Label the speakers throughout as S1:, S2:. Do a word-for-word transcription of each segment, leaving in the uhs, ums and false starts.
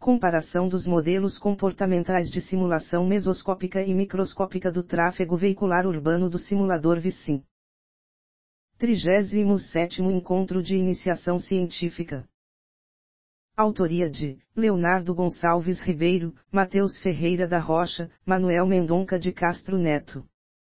S1: Comparação dos modelos comportamentais de simulação mesoscópica e microscópica do tráfego veicular urbano do simulador VISIM. trigésimo sétimo Encontro de Iniciação Científica. Autoria de Leonardo Gonçalves Ribeiro, Matheus Ferreira da Rocha, Manuel Mendonca de Castro Neto.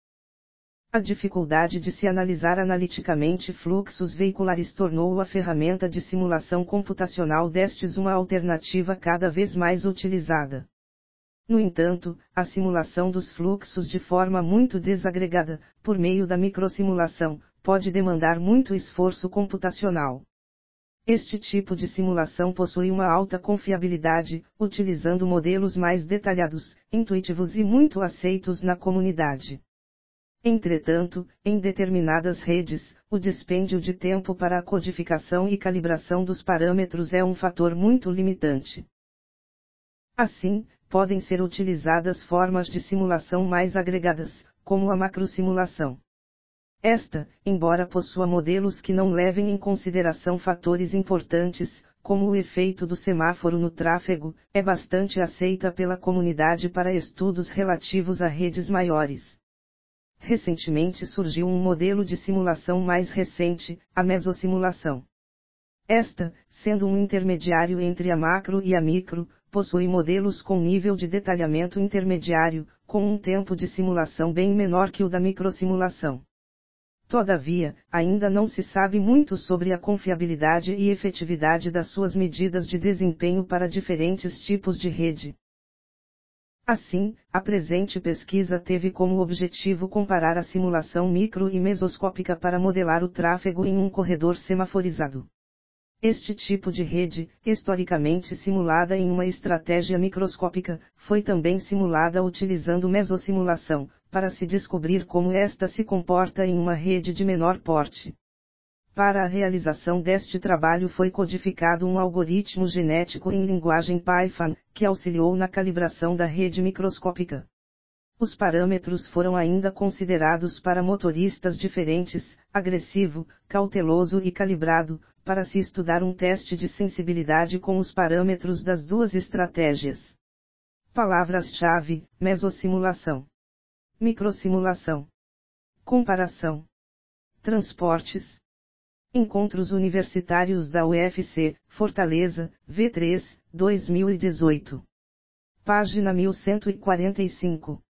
S1: A dificuldade de se analisar analiticamente fluxos veiculares tornou a ferramenta de simulação computacional destes uma alternativa cada vez mais utilizada. No entanto, a simulação dos fluxos de forma muito desagregada, por meio da microsimulação, pode demandar muito esforço computacional. Este tipo de simulação possui uma alta confiabilidade, utilizando modelos mais detalhados, intuitivos e muito aceitos na comunidade. Entretanto, em determinadas redes, o dispêndio de tempo para a codificação e calibração dos parâmetros é um fator muito limitante. Assim, podem ser utilizadas formas de simulação mais agregadas, como a macrosimulação. Esta, embora possua modelos que não levem em consideração fatores importantes, como o efeito do semáforo no tráfego, é bastante aceita pela comunidade para estudos relativos a redes maiores. Recentemente surgiu um modelo de simulação mais recente, a mesosimulação. Esta, sendo um intermediário entre a macro e a micro, possui modelos com nível de detalhamento intermediário, com um tempo de simulação bem menor que o da microsimulação. Todavia, ainda não se sabe muito sobre a confiabilidade e efetividade das suas medidas de desempenho para diferentes tipos de rede. Assim, a presente pesquisa teve como objetivo comparar a simulação micro e mesoscópica para modelar o tráfego em um corredor semaforizado. Este tipo de rede, historicamente simulada em uma estratégia microscópica, foi também simulada utilizando mesosimulação, para se descobrir como esta se comporta em uma rede de menor porte. Para a realização deste trabalho foi codificado um algoritmo genético em linguagem Python, que auxiliou na calibração da rede microscópica. Os parâmetros foram ainda considerados para motoristas diferentes, agressivo, cauteloso e calibrado, para se estudar um teste de sensibilidade com os parâmetros das duas estratégias. Palavras-chave: mesosimulação, microsimulação, comparação, transportes. Encontros Universitários da U F C, Fortaleza, V três, dois mil e dezoito. Página mil cento e quarenta e cinco.